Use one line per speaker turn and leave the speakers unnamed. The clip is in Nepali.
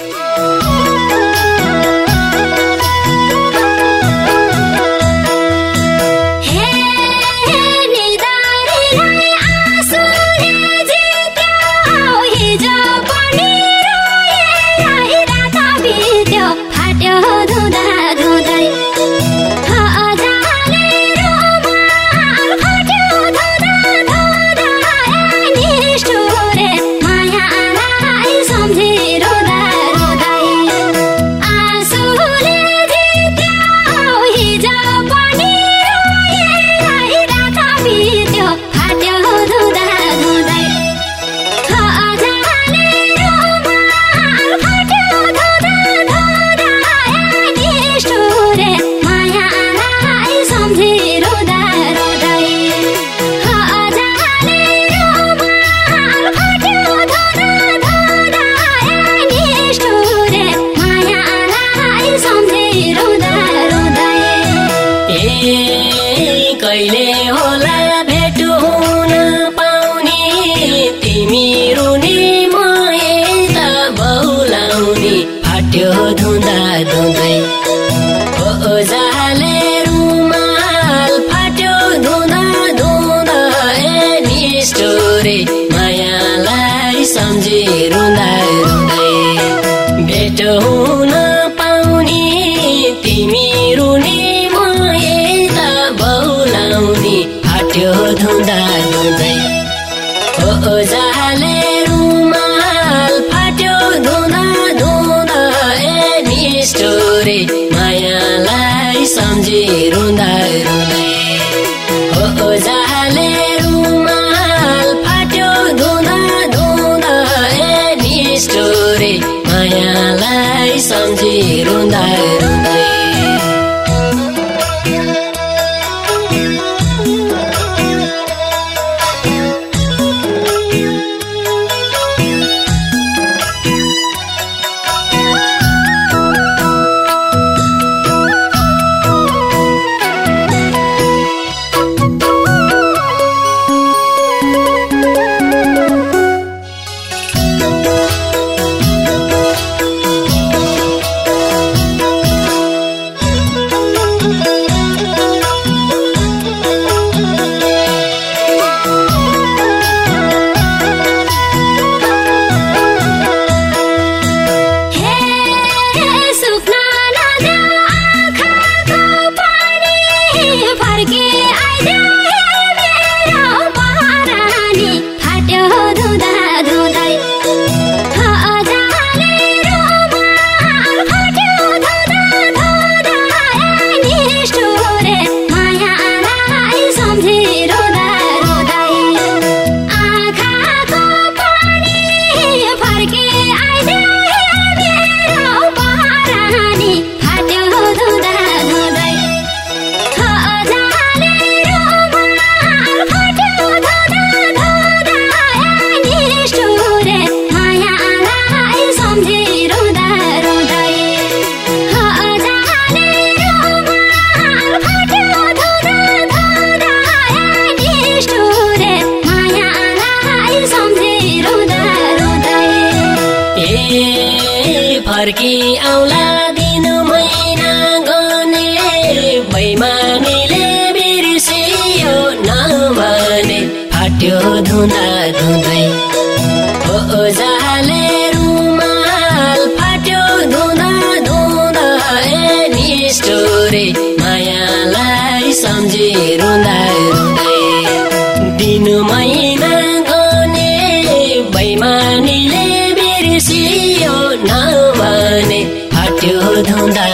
कहिले होला भेट हुन पाउने तिमी रुनी म यता बौलाउने फाट्यो धुँदा धुँदै ओझाले रुमाल फाट्यो धुँदा धुँदा निष्ठुरी मायालाई सम्झी रुँदा रुँदै भेट हुन पाउने तिमी रुनी फाट्यो धुँदा धुँदै ओझाले रुमाल फाट्यो धुँदा धुँदा निष्ठुरी मायालाई सम्झी रुँदा रुँदै ओझाले रुमाल फाट्यो धुँदा धुँदा निष्ठुरी मायालाई सम्झी रुँदा रुँदै फर्की आउला दिन महिना गने बैमानीले बिर्सियो नभने फाट्यो धुँदा धुँदै ओझाले रुमाल फाट्यो धुँदा धुँदा निष्ठुरी मायालाई सम्झी रुँदा रुँदै दिन महिना गने बैमानीले बिर्सियो नभने फाट्यो धुँदा